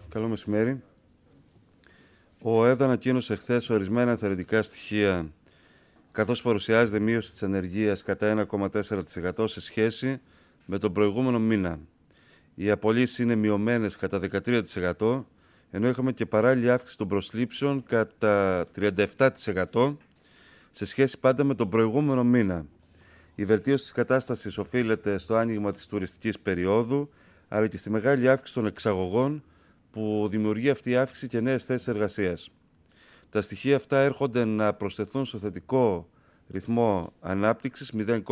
Καλό μεσημέρι. Ο ΕΔ ανακοίνωσε χθες ορισμένα ενθαρρυντικά στοιχεία, καθώς παρουσιάζεται μείωση της ανεργίας κατά 1,4% σε σχέση με τον προηγούμενο μήνα. Οι απολύσεις είναι μειωμένες κατά 13%, ενώ είχαμε και παράλληλη αύξηση των προσλήψεων κατά 37% σε σχέση πάντα με τον προηγούμενο μήνα. Η βελτίωση της κατάστασης οφείλεται στο άνοιγμα της τουριστικής περίοδου, αλλά και στη μεγάλη αύξηση των εξαγωγών, που δημιουργεί αυτή η αύξηση και νέες θέσεις εργασίας. Τα στοιχεία αυτά έρχονται να προσθεθούν στο θετικό ρυθμό ανάπτυξης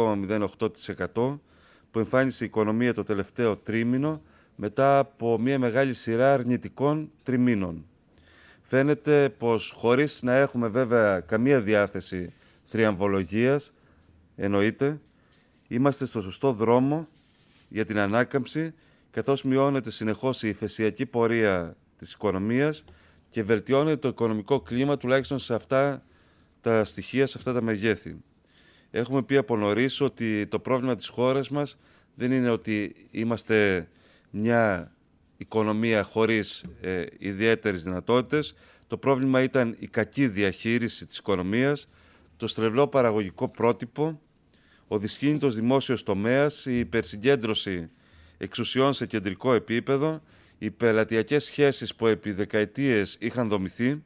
0,08% που εμφάνισε η οικονομία το τελευταίο τρίμηνο μετά από μια μεγάλη σειρά αρνητικών τριμήνων. Φαίνεται πως, χωρίς να έχουμε βέβαια καμία διάθεση θριαμβολογίας, εννοείται, είμαστε στο σωστό δρόμο για την ανάκαμψη, καθώς μειώνεται συνεχώς η υφεσιακή πορεία της οικονομίας και βελτιώνεται το οικονομικό κλίμα, τουλάχιστον σε αυτά τα στοιχεία, σε αυτά τα μεγέθη. Έχουμε πει από νωρίς ότι το πρόβλημα της χώρας μας δεν είναι ότι είμαστε μια οικονομία χωρίς ιδιαίτερες δυνατότητες. Το πρόβλημα ήταν η κακή διαχείριση της οικονομίας, το στρεβλό παραγωγικό πρότυπο, ο δυσκίνητος δημόσιος τομέας, η υπερσυγκέντρωση εξουσιών σε κεντρικό επίπεδο, οι πελατειακές σχέσεις που επί δεκαετίες είχαν δομηθεί,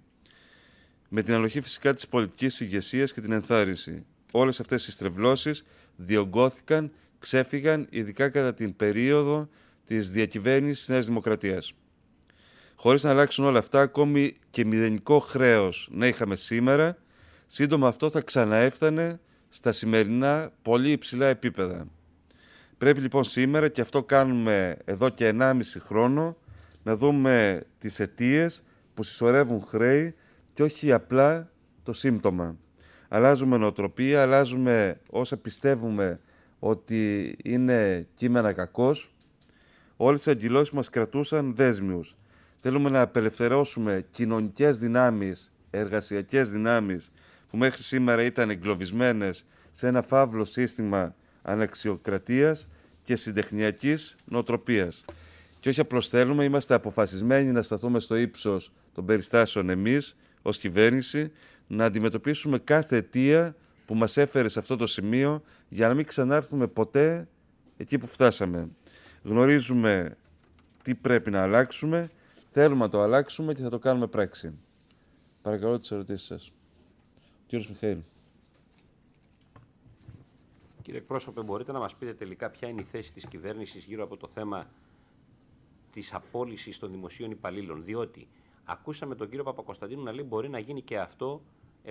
με την ανοχή φυσικά της πολιτικής ηγεσίας και την ενθάρρυνση. Όλες αυτές οι στρεβλώσεις διωγγώθηκαν, ξέφυγαν, ειδικά κατά την περίοδο της διακυβέρνησης της Νέας Δημοκρατίας. Χωρίς να αλλάξουν όλα αυτά, ακόμη και μηδενικό χρέος να είχαμε σήμερα, σύντομα αυτό θα ξαναέφτανε στα σημερινά πολύ υψηλά επίπεδα. Πρέπει λοιπόν σήμερα, και αυτό κάνουμε εδώ και 1,5 χρόνο, να δούμε τις αιτίες που συσσωρεύουν χρέη και όχι απλά το σύμπτωμα. Αλλάζουμε νοοτροπία, αλλάζουμε όσα πιστεύουμε ότι είναι κείμενα κακός. Όλες οι αγκυλώσεις μας κρατούσαν δέσμιους. Θέλουμε να απελευθερώσουμε κοινωνικές δυνάμεις, εργασιακές δυνάμεις που μέχρι σήμερα ήταν εγκλωβισμένες σε ένα φαύλο σύστημα αναξιοκρατίας και συντεχνιακής νοοτροπίας. Και όχι απλώς θέλουμε, είμαστε αποφασισμένοι να σταθούμε στο ύψος των περιστάσεων εμείς, ως κυβέρνηση, να αντιμετωπίσουμε κάθε αιτία που μας έφερε σε αυτό το σημείο για να μην ξανάρθουμε ποτέ εκεί που φτάσαμε. Γνωρίζουμε τι πρέπει να αλλάξουμε, θέλουμε να το αλλάξουμε και θα το κάνουμε πράξη. Παρακαλώ τις ερωτήσεις σας. Κύριος Μιχαήλ. Κύριε εκπρόσωπε, μπορείτε να μας πείτε τελικά ποια είναι η θέση της κυβέρνησης γύρω από το θέμα της απόλυσης των δημοσίων υπαλλήλων? Διότι ακούσαμε τον κύριο Παπακοσταντίνου να λέει μπορεί να γίνει και αυτό,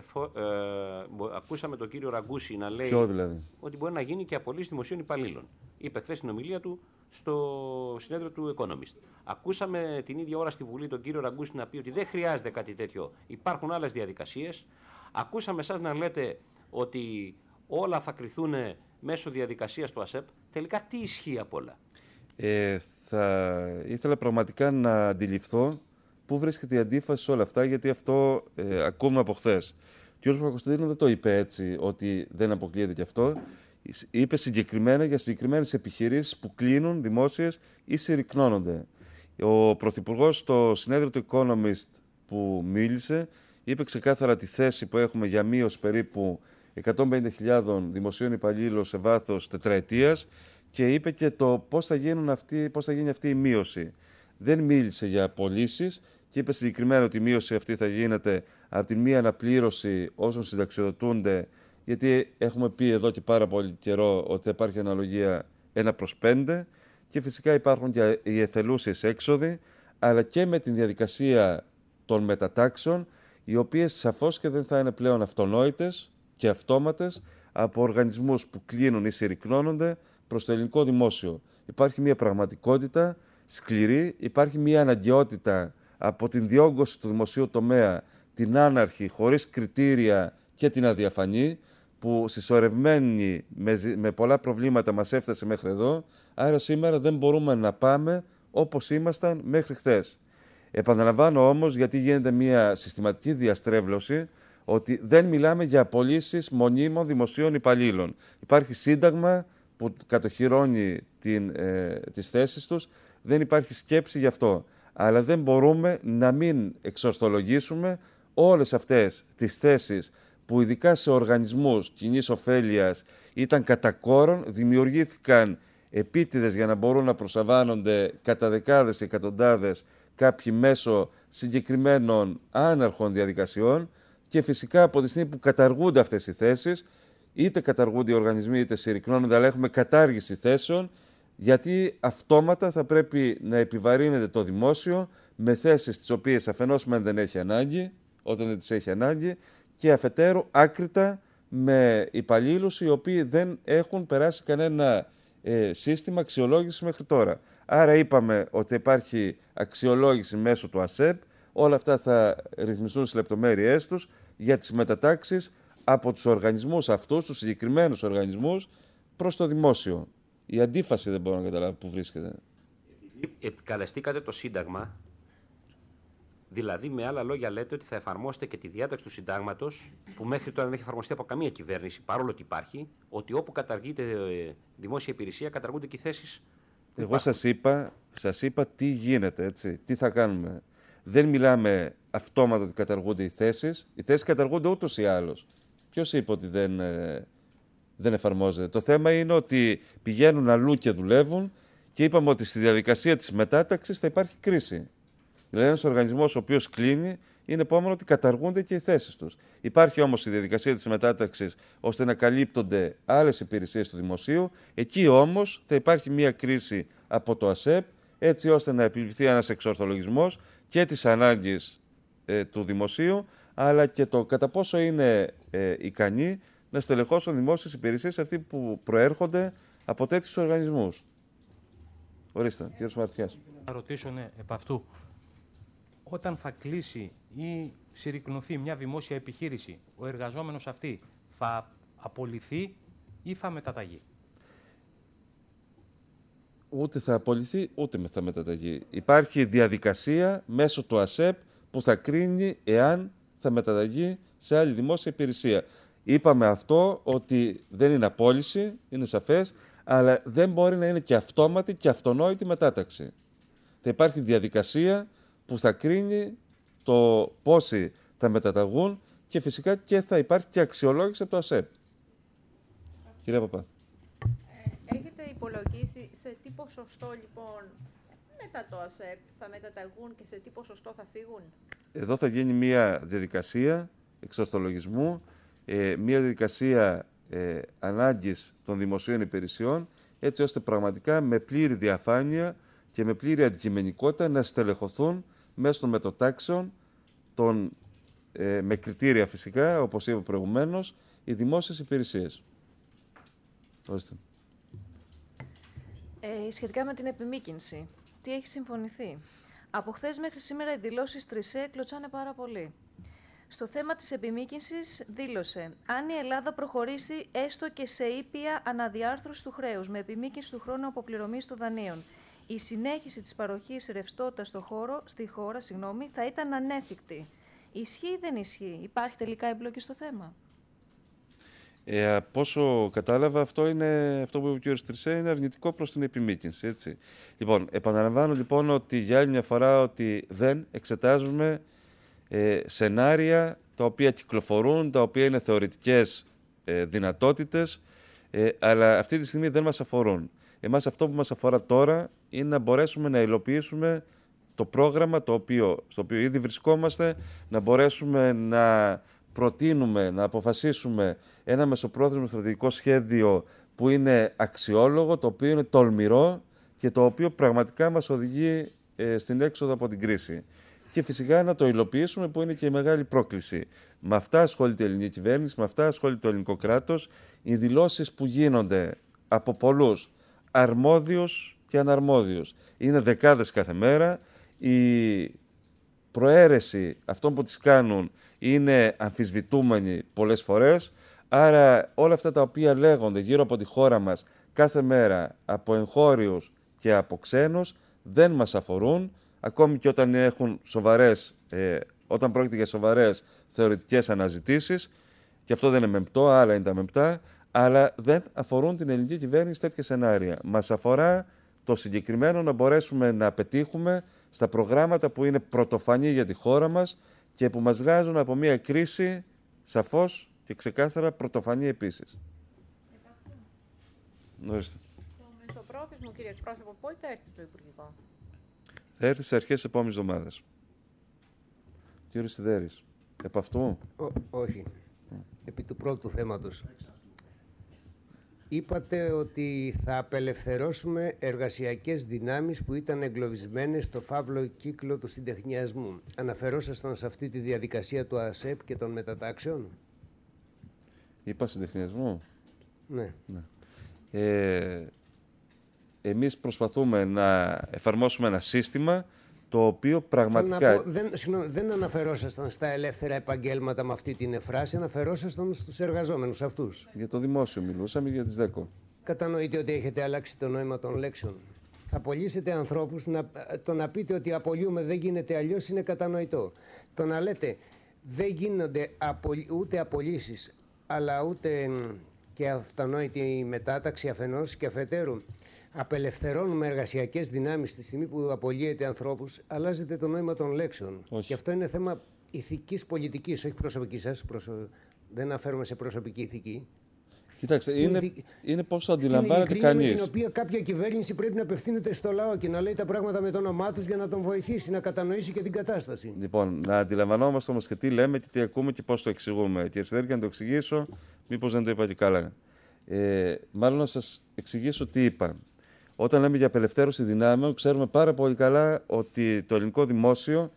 ακούσαμε τον κύριο Ραγκούση να λέει ότι μπορεί να γίνει και απολύση δημοσίων υπαλλήλων. Είπε χθες στην ομιλία του στο συνέδριο του Economist. Ακούσαμε την ίδια ώρα στη Βουλή τον κύριο Ραγκούση να πει ότι δεν χρειάζεται κάτι τέτοιο, υπάρχουν άλλες διαδικασίες. Ακούσαμε εσάς να λέτε ότι όλα θα κριθούν μέσω διαδικασίας του ΑΣΕΠ. Τελικά τι ισχύει απ' όλα? Θα ήθελα πραγματικά να αντιληφθώ πού βρίσκεται η αντίφαση σε όλα αυτά, γιατί αυτό ακούμε από χθες. Ο κ. Παπακοσταντίνου δεν το είπε έτσι, ότι δεν αποκλείεται και αυτό. Είπε συγκεκριμένα για συγκεκριμένες επιχειρήσεις που κλείνουν δημόσιες ή συρρυκνώνονται. Ο Πρωθυπουργός στο συνέδριο του Economist που μίλησε, είπε ξεκάθαρα τη θέση που έχουμε για μείωση περίπου 150.000 δημοσίων υπαλλήλων σε βάθος τετραετίας και είπε και το πώς θα γίνει αυτή η μείωση. Δεν μίλησε για απολύσεις και είπε συγκεκριμένα ότι η μείωση αυτή θα γίνεται από τη μία αναπλήρωση όσων συνταξιοδοτούνται, γιατί έχουμε πει εδώ και πάρα πολύ καιρό ότι θα υπάρχει αναλογία 1/5 και φυσικά υπάρχουν και οι εθελούσιες έξοδοι, αλλά και με την διαδικασία των μετατάξεων, οι οποίες σαφώς και δεν θα είναι πλέον αυτονόητες και αυτόματες από οργανισμούς που κλείνουν ή συρρυκνώνονται προς το ελληνικό δημόσιο. Υπάρχει μια πραγματικότητα σκληρή, υπάρχει μια αναγκαιότητα από την διόγκωση του δημοσίου τομέα, την άναρχη, χωρίς κριτήρια και την αδιαφανή, που συσσωρευμένη με πολλά προβλήματα μας έφτασε μέχρι εδώ, άρα σήμερα δεν μπορούμε να πάμε όπως ήμασταν μέχρι χθες. Επαναλαμβάνω όμως, γιατί γίνεται μια συστηματική διαστρέβλωση, ότι δεν μιλάμε για απολύσεις μονίμων δημοσίων υπαλλήλων. Υπάρχει σύνταγμα που κατοχυρώνει τις θέσεις τους, δεν υπάρχει σκέψη γι' αυτό. Αλλά δεν μπορούμε να μην εξορθολογήσουμε όλες αυτές τις θέσεις που ειδικά σε οργανισμούς κοινής ωφέλειας ήταν κατά κόρον, δημιουργήθηκαν επίτηδες για να μπορούν να προσαβάνονται κατά δεκάδες και εκατοντάδες κάποιοι μέσω συγκεκριμένων άναρχων διαδικασιών και φυσικά από τη στιγμή που καταργούνται αυτές οι θέσεις, είτε καταργούνται οι οργανισμοί είτε συρρυκνώνονται, αλλά έχουμε κατάργηση θέσεων, γιατί αυτόματα θα πρέπει να επιβαρύνεται το δημόσιο με θέσεις τις οποίες αφενός μεν δεν έχει ανάγκη, όταν δεν τις έχει ανάγκη, και αφετέρου άκρητα με υπαλλήλους οι οποίοι δεν έχουν περάσει κανένα σύστημα αξιολόγηση μέχρι τώρα. Άρα είπαμε ότι υπάρχει αξιολόγηση μέσω του ΑΣΕΠ, όλα αυτά θα ρυθμιστούν στις λεπτομέρειές τους για τις μετατάξεις από τους οργανισμούς αυτούς, τους συγκεκριμένους οργανισμούς, προς το δημόσιο. Η αντίφαση δεν μπορώ να καταλάβω που βρίσκεται. Επικαλεστήκατε το Σύνταγμα, δηλαδή με άλλα λόγια λέτε ότι θα εφαρμόσετε και τη διάταξη του Συντάγματος, που μέχρι τώρα δεν έχει εφαρμοστεί από καμία κυβέρνηση, παρόλο ότι υπάρχει, ότι όπου καταργείται δημόσια υπηρεσία καταργούνται και οι θέσεις. Εγώ σας είπα τι γίνεται, έτσι, τι θα κάνουμε. Δεν μιλάμε αυτόματα ότι καταργούνται οι θέσεις. Οι θέσεις καταργούνται ούτως ή άλλως. Ποιος είπε ότι δεν εφαρμόζεται? Το θέμα είναι ότι πηγαίνουν αλλού και δουλεύουν και είπαμε ότι στη διαδικασία της μετάταξης θα υπάρχει κρίση. Δηλαδή ένας οργανισμός ο οποίος κλείνει είναι επόμενο ότι καταργούνται και οι θέσεις τους. Υπάρχει όμως η διαδικασία της μετάταξης ώστε να καλύπτονται άλλες υπηρεσίες του δημοσίου. Εκεί όμως θα υπάρχει μια κρίση από το ΑΣΕΠ έτσι ώστε να επιβληθεί ένας εξορθολογισμός και της ανάγκης του δημοσίου, αλλά και το κατά πόσο είναι ικανοί να στελεχώσουν δημόσιες υπηρεσίες αυτοί που προέρχονται από τέτοιους οργανισμούς. Ορίστε, κύριος Μαρτιάς. Να ρωτήσω επ' αυτού. Όταν θα κλείσει ή συρρυκνωθεί μια δημόσια επιχείρηση, ο εργαζόμενος αυτή θα απολυθεί ή θα μεταταγεί? Ούτε θα απολυθεί, ούτε θα μεταταγεί. Υπάρχει διαδικασία μέσω του ΑΣΕΠ που θα κρίνει εάν θα μεταταγεί σε άλλη δημόσια υπηρεσία. Είπαμε αυτό ότι δεν είναι απόλυση, είναι σαφές, αλλά δεν μπορεί να είναι και αυτόματη και αυτονόητη μετάταξη. Θα υπάρχει διαδικασία που θα κρίνει το πόσοι θα μεταταγούν και φυσικά και θα υπάρχει και αξιολόγηση από το ΑΣΕΠ. Κυρία Παπά. Έχετε υπολογίσει σε τι ποσοστό λοιπόν μετά το ΑΣΕΠ θα μεταταγούν και σε τι ποσοστό θα φύγουν? Εδώ θα γίνει μια διαδικασία εξορθολογισμού, μια διαδικασία ανάγκης των δημοσίων υπηρεσιών, έτσι ώστε πραγματικά με πλήρη διαφάνεια και με πλήρη αντικειμενικότητα να στελεχωθούν μέσω των μετατάξεων, με κριτήρια φυσικά, όπως είπα προηγουμένως, οι δημόσιες υπηρεσίες. Ορίστε. Σχετικά με την επιμήκυνση, τι έχει συμφωνηθεί? Από χθες μέχρι σήμερα οι δηλώσεις Τρισέ κλωτσάνε πάρα πολύ. Στο θέμα της επιμήκυνσης δήλωσε, αν η Ελλάδα προχωρήσει έστω και σε ήπια αναδιάρθρωση του χρέους με επιμήκυνση του χρόνου αποπληρωμής των δανείων, η συνέχιση της παροχής ρευστότητας στη χώρα θα ήταν ανέφικτη. Ισχύει ή δεν ισχύει? Υπάρχει τελικά εμπλοκή στο θέμα? Από όσο κατάλαβα, αυτό που είπε ο κ. Τρισέ είναι αρνητικό προς την επιμήκυνση. Έτσι. Λοιπόν, επαναλαμβάνω λοιπόν ότι για άλλη μια φορά ότι δεν εξετάζουμε σενάρια τα οποία κυκλοφορούν, τα οποία είναι θεωρητικές δυνατότητες, αλλά αυτή τη στιγμή δεν μας αφορούν. Εμάς αυτό που μας αφορά τώρα είναι να μπορέσουμε να υλοποιήσουμε το πρόγραμμα στο οποίο ήδη βρισκόμαστε, να μπορέσουμε να προτείνουμε, να αποφασίσουμε ένα μεσοπρόθεσμο στρατηγικό σχέδιο που είναι αξιόλογο, το οποίο είναι τολμηρό και το οποίο πραγματικά μας οδηγεί στην έξοδο από την κρίση. Και φυσικά να το υλοποιήσουμε, που είναι και η μεγάλη πρόκληση. Με αυτά ασχολείται η ελληνική κυβέρνηση, με αυτά ασχολείται το ελληνικό κράτος. Οι δηλώσεις που γίνονται από πολλούς, αρμόδιους και αναρμόδιους, είναι δεκάδες κάθε μέρα. Η προαίρεση αυτών που τις κάνουν είναι αμφισβητούμενη πολλές φορές. Άρα όλα αυτά τα οποία λέγονται γύρω από τη χώρα μας κάθε μέρα από εγχώριους και από ξένους δεν μας αφορούν, ακόμη και όταν πρόκειται για σοβαρές θεωρητικές αναζητήσεις, και αυτό δεν είναι μεμπτό, άλλα είναι τα μεμπτά, αλλά δεν αφορούν την ελληνική κυβέρνηση τέτοια σενάρια. Μας αφορά το συγκεκριμένο να μπορέσουμε να πετύχουμε στα προγράμματα που είναι πρωτοφανή για τη χώρα μας και που μας βγάζουν από μια κρίση σαφώς και ξεκάθαρα πρωτοφανή επίσης. Ορίστε. Το μεσοπρόθεσμο, κύριε εκπρόσωπο, πότε θα έρθει το Υπουργικό? Θα έρθει σε αρχές της επόμενης εβδομάδας. Κύριε Σιδέρης, επ' αυτού? Όχι. Επί του πρώτου θέματος. Είπατε ότι θα απελευθερώσουμε εργασιακές δυνάμεις που ήταν εγκλωβισμένες στο φαύλο κύκλο του συντεχνιασμού. Αναφερόσασταν σε αυτή τη διαδικασία του ΑΣΕΠ και των μετατάξεων? Είπα συντεχνιασμό. Ναι. Εμείς προσπαθούμε να εφαρμόσουμε ένα σύστημα το οποίο πραγματικά... Δεν αναφερόσασταν στα ελεύθερα επαγγέλματα με αυτή την φράση, αναφερόσασταν στους εργαζόμενους αυτούς. Για το δημόσιο μιλούσαμε, για τις ΔΕΚΟ. Κατανοείτε ότι έχετε αλλάξει το νόημα των λέξεων? Θα απολύσετε ανθρώπους, το να πείτε ότι απολύουμε δεν γίνεται αλλιώς είναι κατανοητό. Το να λέτε δεν γίνονται ούτε απολύσεις, αλλά ούτε και αυτονόητη μετάταξη αφενός και αφετέρου. Απελευθερώνουμε εργασιακές δυνάμεις τη στιγμή που απολύεται ανθρώπους, αλλάζεται το νόημα των λέξεων. Όχι. Και αυτό είναι θέμα ηθικής πολιτικής, όχι προσωπικής σας. Δεν αναφέρομαι σε προσωπική ηθική. Κοιτάξτε, είναι πώς το αντιλαμβάνεται κανείς. Με την οποία κάποια κυβέρνηση πρέπει να απευθύνεται στο λαό και να λέει τα πράγματα με το όνομά τους για να τον βοηθήσει να κατανοήσει και την κατάσταση. Λοιπόν, να αντιλαμβανόμαστε όμως και τι λέμε και τι ακούμε και πώς το εξηγούμε. Κύριε Σιδέρη, για να το εξηγήσω, μήπως δεν το είπα και καλά. Μάλλον να σας εξηγήσω τι είπα. Όταν λέμε για απελευθέρωση δυνάμεων, ξέρουμε πάρα πολύ καλά ότι το ελληνικό δημόσιο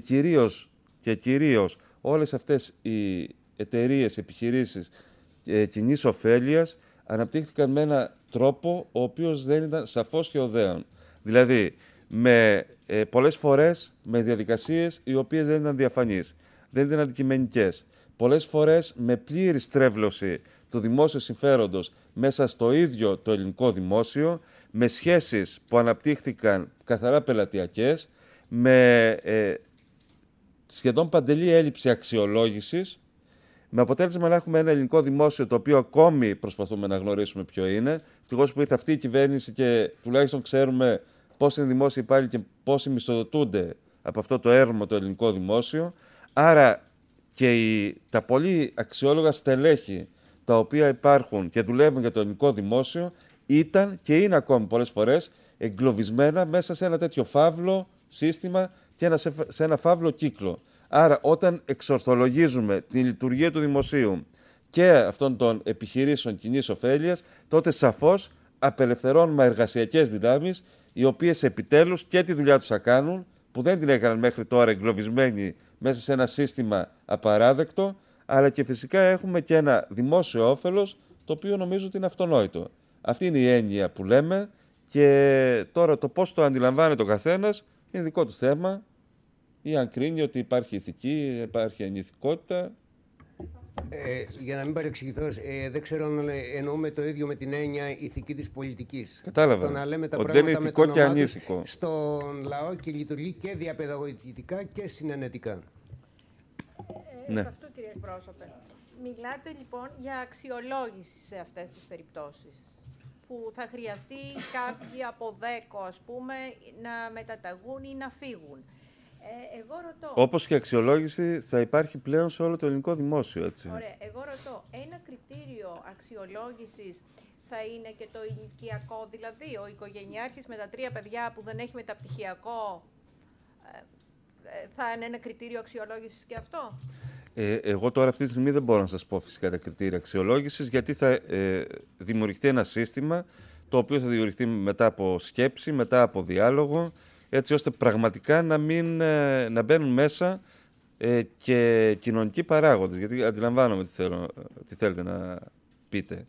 και κυρίως όλες αυτές οι εταιρείες, επιχειρήσεις κοινής ωφέλειας αναπτύχθηκαν με έναν τρόπο ο οποίος δεν ήταν σαφώς και οδέων. Δηλαδή, πολλές φορές με διαδικασίες οι οποίες δεν ήταν διαφανείς, δεν ήταν αντικειμενικές. Πολλές φορές με πλήρη στρέβλωση του δημόσιου συμφέροντος μέσα στο ίδιο το ελληνικό δημόσιο, με σχέσεις που αναπτύχθηκαν καθαρά πελατειακές, με σχεδόν παντελή έλλειψη αξιολόγησης, με αποτέλεσμα να έχουμε ένα ελληνικό δημόσιο το οποίο ακόμη προσπαθούμε να γνωρίσουμε ποιο είναι. Ευτυχώς που ήρθε αυτή η κυβέρνηση και τουλάχιστον ξέρουμε πώς είναι δημόσιοι υπάλληλοι και πόσοι μισθοδοτούνται από αυτό το έρμο το ελληνικό δημόσιο. Άρα και τα πολύ αξιόλογα στελέχη τα οποία υπάρχουν και δουλεύουν για το ελληνικό δημόσιο ήταν και είναι ακόμη πολλές φορές εγκλωβισμένα μέσα σε ένα τέτοιο φαύλο σύστημα και σε ένα φαύλο κύκλο. Άρα όταν εξορθολογίζουμε τη λειτουργία του δημοσίου και αυτών των επιχειρήσεων κοινής ωφέλειας, τότε σαφώς απελευθερώνουμε εργασιακές δυνάμεις, οι οποίες επιτέλους και τη δουλειά τους θα κάνουν, που δεν την έκαναν μέχρι τώρα εγκλωβισμένοι μέσα σε ένα σύστημα απαράδεκτο, αλλά και φυσικά έχουμε και ένα δημόσιο όφελος, το οποίο νομίζω ότι είναι αυτονόητο. Αυτή είναι η έννοια που λέμε και τώρα το πώς το αντιλαμβάνεται ο καθένας είναι δικό του θέμα, ή αν κρίνει ότι υπάρχει ηθική, υπάρχει ανηθικότητα. Για να μην παρεξηγηθώ, δεν ξέρω αν εννοούμε το ίδιο με την έννοια ηθική της πολιτικής. Κατάλαβα. Το να λέμε τα ότι πράγματα δεν είναι με ηθικό το και όνομά τους ανήθικο. στον λαό και λειτουργεί και διαπαιδαγωγητικά και συνενετικά. Ναι. Αυτό, κύριε εκπρόσωπε. Μιλάτε λοιπόν για αξιολόγηση σε αυτές τις περιπτώσεις, που θα χρειαστεί κάποιοι από ΔΕΚΟ, ας πούμε, να μεταταγούν ή να φύγουν. Εγώ ρωτώ... Όπως και αξιολόγηση θα υπάρχει πλέον σε όλο το ελληνικό δημόσιο, έτσι. Ωραία. Εγώ ρωτώ, ένα κριτήριο αξιολόγησης θα είναι και το ηλικιακό, δηλαδή ο οικογενειάρχης με τα 3 παιδιά που δεν έχει μεταπτυχιακό, θα είναι ένα κριτήριο αξιολόγησης και αυτό? Εγώ τώρα αυτή τη στιγμή δεν μπορώ να σας πω φυσικά τα κριτήρια αξιολόγησης, γιατί θα δημιουργηθεί ένα σύστημα το οποίο θα δημιουργηθεί μετά από σκέψη, μετά από διάλογο, έτσι ώστε πραγματικά να μπαίνουν μέσα και κοινωνικοί παράγοντες, γιατί αντιλαμβάνομαι τι θέλετε να πείτε.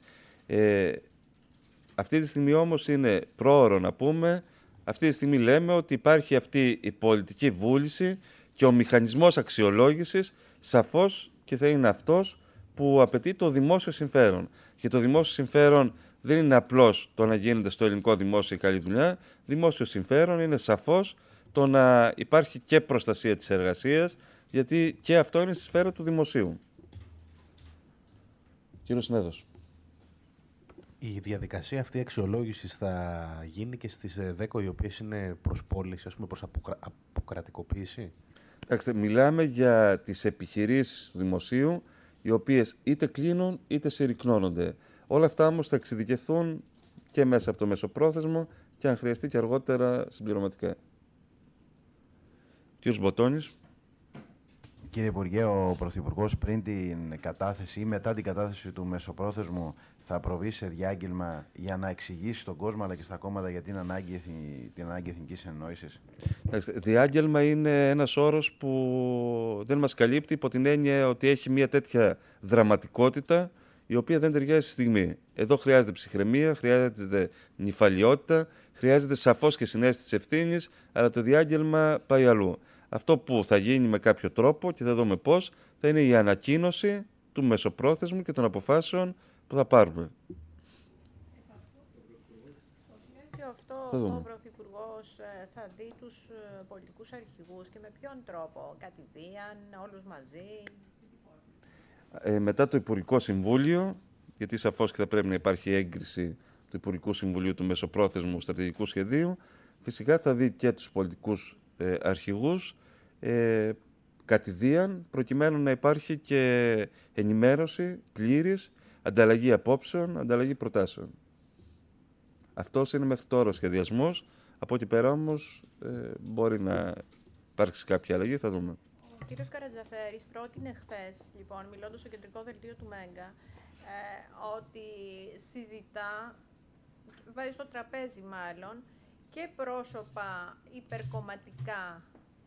Αυτή τη στιγμή όμως είναι πρόωρο να πούμε, αυτή τη στιγμή λέμε ότι υπάρχει αυτή η πολιτική βούληση και ο μηχανισμός αξιολόγησης σαφώς και θα είναι αυτός που απαιτεί το δημόσιο συμφέρον. Και το δημόσιο συμφέρον δεν είναι απλώς το να γίνεται στο ελληνικό δημόσιο η καλή δουλειά. Δημόσιο συμφέρον είναι σαφώς το να υπάρχει και προστασία της εργασίας, γιατί και αυτό είναι στη σφαίρα του δημοσίου. Κύριος Νέδος. Η διαδικασία αυτή αξιολόγησης θα γίνει και στις 10 οι οποίες είναι προς πώληση, ας πούμε, προς αποκρατικοποίηση. Μιλάμε για τις επιχειρήσεις του δημοσίου, οι οποίες είτε κλείνουν είτε συρρικνώνονται. Όλα αυτά όμως θα εξειδικευθούν και μέσα από το μεσοπρόθεσμο και αν χρειαστεί και αργότερα συμπληρωματικά. Κύριος Μποτώνης. Κύριε Υπουργέ, ο Πρωθυπουργός πριν την κατάθεση ή μετά την κατάθεση του μεσοπρόθεσμου θα προβεί σε διάγγελμα για να εξηγήσει στον κόσμο αλλά και στα κόμματα για την ανάγκη εθνικής συνεννόησης. Διάγγελμα είναι ένας όρος που δεν μας καλύπτει υπό την έννοια ότι έχει μια τέτοια δραματικότητα η οποία δεν ταιριάζει στη στιγμή. Εδώ χρειάζεται ψυχραιμία, χρειάζεται νηφαλιότητα, χρειάζεται σαφώς και συναίσθηση ευθύνης, αλλά το διάγγελμα πάει αλλού. Αυτό που θα γίνει με κάποιο τρόπο και θα δούμε πώς, θα είναι η ανακοίνωση του μεσοπρόθεσμου και των αποφάσεων που θα πάρουμε. Αυτό ο Πρωθυπουργός θα δει τους πολιτικούς αρχηγούς και με ποιον τρόπο, κατηδίαν, όλους μαζί. Μετά το Υπουργικό Συμβούλιο, γιατί σαφώς και θα πρέπει να υπάρχει έγκριση του Υπουργικού Συμβουλίου του Μεσοπρόθεσμου Στρατηγικού Σχεδίου, φυσικά θα δει και τους πολιτικούς αρχηγούς κατηδίαν, προκειμένου να υπάρχει και ενημέρωση πλήρης, ανταλλαγή απόψεων, ανταλλαγή προτάσεων. Αυτός είναι μέχρι τώρα ο σχεδιασμός. Από εκεί πέρα όμως μπορεί να υπάρξει κάποια αλλαγή, θα δούμε. Ο κύριος Καρατζαφέρης πρότεινε χθες, λοιπόν, μιλώντας στο κεντρικό δελτίο του Μέγκα, ότι συζητά, βάζει στο τραπέζι μάλλον, και πρόσωπα υπερκομματικά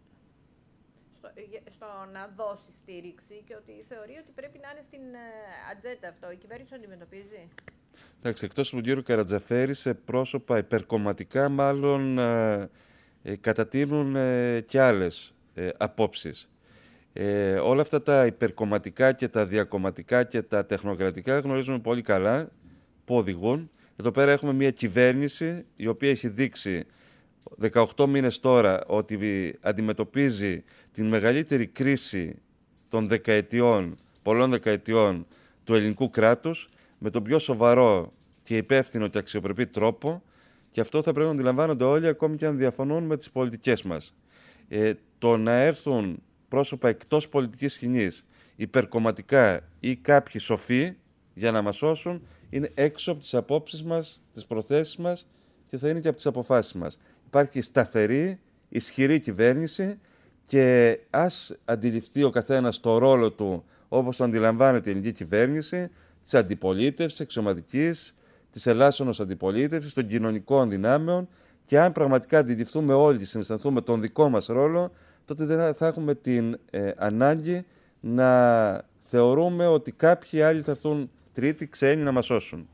στο να δώσει στήριξη και ότι θεωρεί ότι πρέπει να είναι στην ατζέντα αυτό. Η κυβέρνηση το αντιμετωπίζει. Εντάξει, εκτός από τον κύριο Καρατζαφέρη, σε πρόσωπα υπερκομματικά μάλλον κατατείνουν και άλλες απόψεις. Όλα αυτά τα υπερκομματικά και τα διακομματικά και τα τεχνοκρατικά γνωρίζουμε πολύ καλά που οδηγούν. Εδώ πέρα έχουμε μια κυβέρνηση η οποία έχει δείξει 18 μήνες τώρα ότι αντιμετωπίζει την μεγαλύτερη κρίση των πολλών δεκαετιών του ελληνικού κράτους με τον πιο σοβαρό και υπεύθυνο και αξιοπρεπή τρόπο, και αυτό θα πρέπει να αντιλαμβάνονται όλοι, ακόμη και αν διαφωνούν με τις πολιτικές μας. Το να έρθουν πρόσωπα εκτός πολιτικής σκηνής, υπερκομματικά ή κάποιοι σοφοί για να μας σώσουν, είναι έξω από τις απόψεις μας, τις προθέσεις μας και θα είναι και από τις αποφάσεις μας. Υπάρχει σταθερή, ισχυρή κυβέρνηση και ας αντιληφθεί ο καθένας το ρόλο του όπως το αντιλαμβάνεται η ελληνική κυβέρνηση, της αντιπολίτευσης, της αξιωματικής, της ελάσσονος αντιπολίτευσης, των κοινωνικών δυνάμεων, και αν πραγματικά αντιληφθούμε όλοι και συναισθανθούμε τον δικό μας ρόλο, τότε δεν θα έχουμε την ανάγκη να θεωρούμε ότι κάποιοι άλλοι θα έρθουν τρίτοι, ξένοι, να μας σώσουν.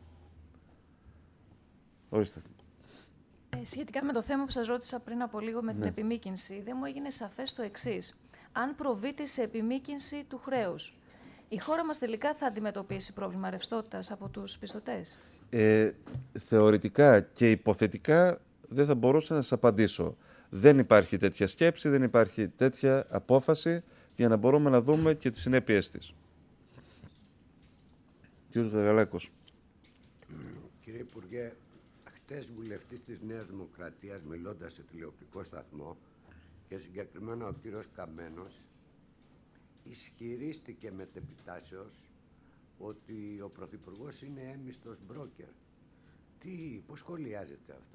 Ορίστε. Σχετικά με το θέμα που σας ρώτησα πριν από λίγο με την επιμήκυνση, δεν μου έγινε σαφές το εξής. Αν προβείτε σε επιμήκυνση του χρέους, η χώρα μας τελικά θα αντιμετωπίσει πρόβλημα ρευστότητας από τους πιστωτές? Θεωρητικά και υποθετικά δεν θα μπορούσα να σας απαντήσω. Δεν υπάρχει τέτοια σκέψη, δεν υπάρχει τέτοια απόφαση για να μπορούμε να δούμε και τις συνέπειες της. Κύριος Γαγαλάκος. Κύριε Υπουργέ, χτες βουλευτής της Νέας Δημοκρατίας, μιλώντας σε τηλεοπτικό σταθμό, και συγκεκριμένα ο κύριος Καμένος, ισχυρίστηκε μετεπιτάσεως ότι ο Πρωθυπουργός είναι έμιστος μπρόκερ. Πώς σχολιάζεται αυτό?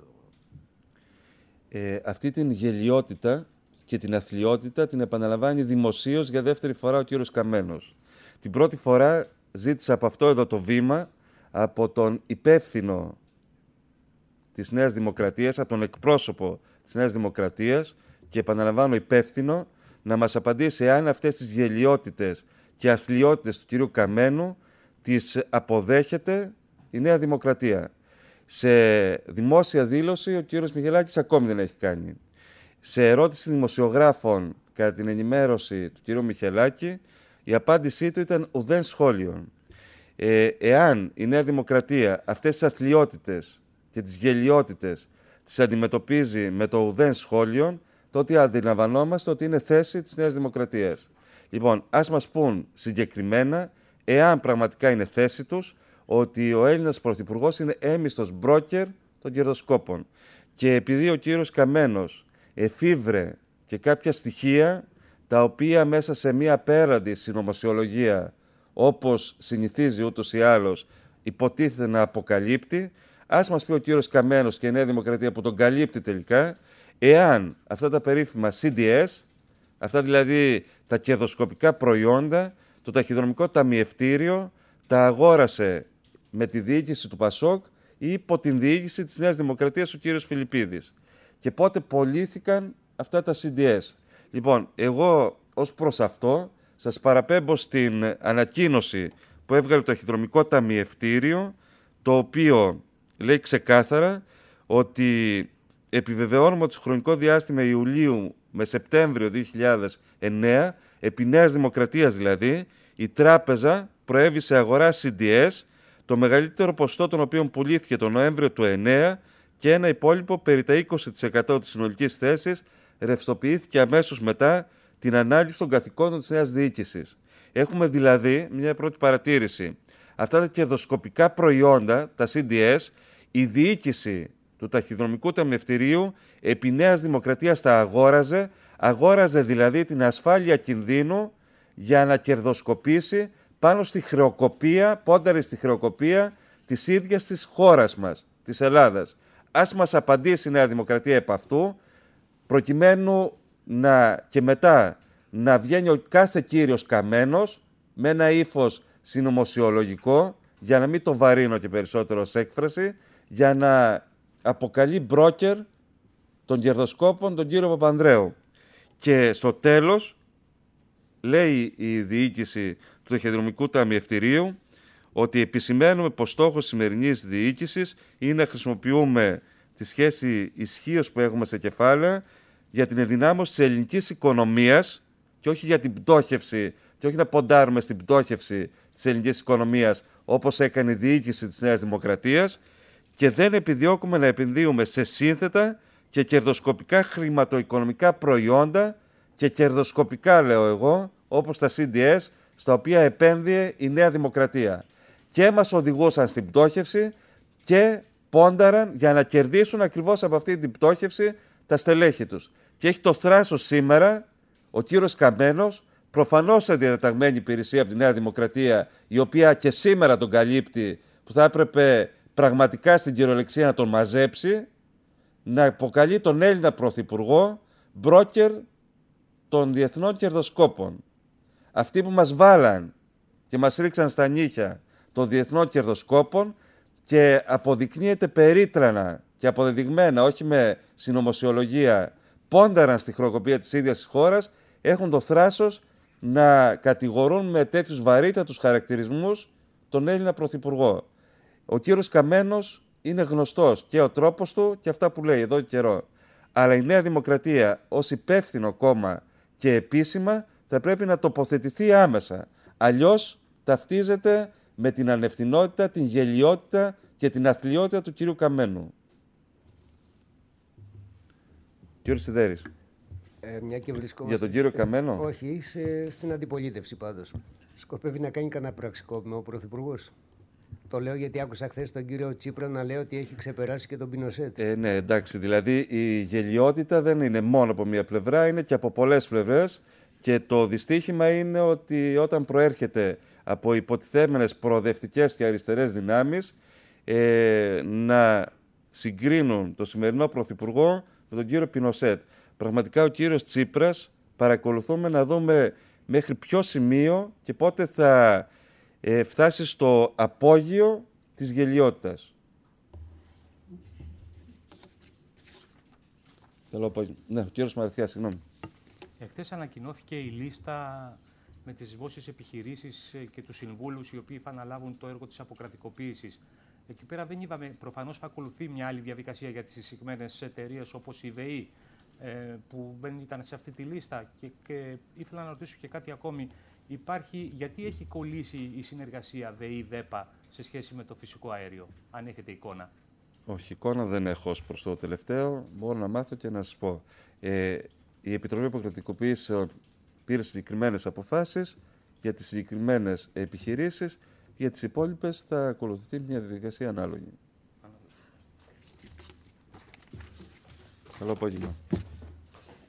Αυτή την γελιότητα και την αθλιότητα την επαναλαμβάνει δημοσίως για δεύτερη φορά ο κύριος Καμένος. Την πρώτη φορά ζήτησα από αυτό εδώ το βήμα, από τον υπεύθυνο της Νέας Δημοκρατίας, από τον εκπρόσωπο της Νέας Δημοκρατίας, και επαναλαμβάνω υπεύθυνο, να μας απαντήσει αν αυτές τις γελιότητες και αθλιότητες του κυρίου Καμένου τις αποδέχεται η Νέα Δημοκρατία. Σε δημόσια δήλωση ο κύριος Μιχελάκης ακόμη δεν έχει κάνει. Σε ερώτηση δημοσιογράφων κατά την ενημέρωση του κύριου Μιχελάκη, η απάντησή του ήταν ουδέν σχόλιον. Εάν η Νέα Δημοκρατία αυτές τις αθλιότητες και τις γελιότητες τις αντιμετωπίζει με το ουδέν σχόλιον, τότε αντιλαμβανόμαστε ότι είναι θέση της Νέας Δημοκρατίας. Λοιπόν, ας μας πούν συγκεκριμένα, εάν πραγματικά είναι θέση τους, ότι ο Έλληνας Πρωθυπουργός είναι έμιστος μπρόκερ των κερδοσκόπων. Και επειδή ο κύριος Καμένος εφήβρε και κάποια στοιχεία τα οποία μέσα σε μία απέραντη συνωμοσιολογία, όπως συνηθίζει ούτως ή άλλως, υποτίθεται να αποκαλύπτει, ας μας πει ο κύριος Καμένος και η Νέα Δημοκρατία που τον καλύπτει τελικά, εάν αυτά τα περίφημα CDS, αυτά δηλαδή τα κερδοσκοπικά προϊόντα, το ταχυδρομικό ταμιευτήριο τα αγόρασε με τη διοίκηση του ΠΑΣΟΚ ή υπό την διοίκηση της Νέας Δημοκρατίας ο κύριος Φιλιππίδης. Και πότε πωλήθηκαν αυτά τα CDS. Λοιπόν, εγώ ως προς αυτό σας παραπέμπω στην ανακοίνωση που έβγαλε το ταχυδρομικό ταμιευτήριο, το οποίο λέει ξεκάθαρα ότι επιβεβαιώνουμε ότι στο χρονικό διάστημα Ιουλίου με Σεπτέμβριο 2009, επί Νέας Δημοκρατίας δηλαδή, η τράπεζα προέβη σε αγορά CDS, το μεγαλύτερο ποσοστό των οποίων πουλήθηκε τον Νοέμβριο του 2009 και ένα υπόλοιπο περί τα 20% της συνολικής θέσης ρευστοποιήθηκε αμέσως μετά την ανάλυση των καθηκόντων της νέας διοίκησης. Έχουμε δηλαδή μια πρώτη παρατήρηση. Αυτά τα κερδοσκοπικά προϊόντα, τα CDS, η διοίκηση του ταχυδρομικού ταμιευτηρίου επί Νέας Δημοκρατίας τα αγόραζε δηλαδή την ασφάλεια κινδύνου για να κερδοσκοπήσει πάνω στη χρεοκοπία, πόνταρε στη χρεοκοπία της ίδιας της χώρας μας, της Ελλάδας. Ας μας απαντήσει η Νέα Δημοκρατία επ' αυτού, προκειμένου και μετά να βγαίνει ο κάθε κύριος Καμένος με ένα ύφος συνωμοσιολογικό, για να μην το βαρύνω και περισσότερο ως έκφραση, για να αποκαλεί μπρόκερ των κερδοσκόπων τον κύριο Παπανδρέου. Και στο τέλος λέει η διοίκηση του ταχυδρομικού ταμιευτηρίου ότι επισημαίνουμε πως στόχος σημερινής διοίκησης είναι να χρησιμοποιούμε τη σχέση ισχύως που έχουμε σε κεφάλαια για την ενδυνάμωση της ελληνικής οικονομίας και όχι για την πτώχευση και όχι να ποντάρουμε στην πτώχευση της ελληνικής οικονομίας όπως έκανε η διοίκηση της Νέας Δημοκρατίας, και δεν επιδιώκουμε να επενδύουμε σε σύνθετα και κερδοσκοπικά χρηματοοικονομικά προϊόντα και κερδοσκοπικά, λέω εγώ, όπως τα CDS, στα οποία επένδυε η Νέα Δημοκρατία. Και μας οδηγούσαν στην πτώχευση και πόνταραν για να κερδίσουν ακριβώς από αυτή την πτώχευση τα στελέχη τους. Και έχει το θράσος σήμερα ο κύριος Καμένος, προφανώς σε διαταγμένη υπηρεσία από τη Νέα Δημοκρατία, η οποία και σήμερα τον καλύπτει, που θα έπρεπε πραγματικά στην κυριολεξία να τον μαζέψει, να αποκαλεί τον Έλληνα Πρωθυπουργό μπρόκερ των διεθνών κερδοσκόπων. Αυτοί που μας βάλαν και μας ρίξαν στα νύχια των διεθνών κερδοσκόπων, και αποδεικνύεται περίτρανα και αποδεδειγμένα, όχι με συνωμοσιολογία, πόνταραν στη χρεοκοπία της ίδιας της χώρας, έχουν το θράσος να κατηγορούν με τέτοιους βαρύτατους χαρακτηρισμούς τον Έλληνα Πρωθυπουργό. Ο κύριος Καμένος είναι γνωστός και ο τρόπος του και αυτά που λέει εδώ και καιρό. Αλλά η Νέα Δημοκρατία ως υπεύθυνο κόμμα και επίσημα θα πρέπει να τοποθετηθεί άμεσα. Αλλιώς ταυτίζεται με την ανευθυνότητα, την γελιότητα και την αθλιότητα του κύριου Καμένου. Κύριε Σιδέρης. Μια και βρισκόμαστε για τον κύριο Καμένο. Όχι, στην αντιπολίτευση πάντως. Σκοπεύει να κάνει κανένα πραξικόπημα ο Πρωθυπουργός. Το λέω γιατί άκουσα χθες τον κύριο Τσίπρα να λέει ότι έχει ξεπεράσει και τον Πινοσέτ. Ναι, εντάξει. Δηλαδή η γελιότητα δεν είναι μόνο από μία πλευρά, είναι και από πολλές πλευρές. Και το δυστύχημα είναι ότι όταν προέρχεται από υποτιθέμενες προοδευτικές και αριστερές δυνάμεις να συγκρίνουν το σημερινό Πρωθυπουργό με τον κύριο Πινοσέτ. Πραγματικά ο κύριος Τσίπρας παρακολουθούμε να δούμε μέχρι ποιο σημείο και πότε θα φτάσει στο απόγειο της γελιότητας. Καλό απόγειο. Ναι, ο κύριος Μαραθιάς, συγγνώμη. Εχθές ανακοινώθηκε η λίστα με τις δημόσιες επιχειρήσεις και τους συμβούλους οι οποίοι θα αναλάβουν το έργο της αποκρατικοποίησης. Εκεί πέρα δεν είδαμε, προφανώς θα ακολουθεί μια άλλη διαδικασία για τις συγκεκριμένες εταιρείες όπως η ΔΕΗ, που δεν ήταν σε αυτή τη λίστα. Και ήθελα να ρωτήσω και κάτι ακόμη. Γιατί έχει κολλήσει η συνεργασία ΔΕΗ-ΔΕΠΑ σε σχέση με το φυσικό αέριο, αν έχετε εικόνα? Όχι, εικόνα δεν έχω ως προς το τελευταίο. Μπορώ να μάθω και να σας πω. Η Επιτροπή Αποκρατικοποίησεων πήρε συγκεκριμένες αποφάσεις για τις συγκεκριμένες επιχειρήσεις Για τις υπόλοιπες θα ακολουθεί μια διαδικασία ανάλογη. Καλό απόγευμα.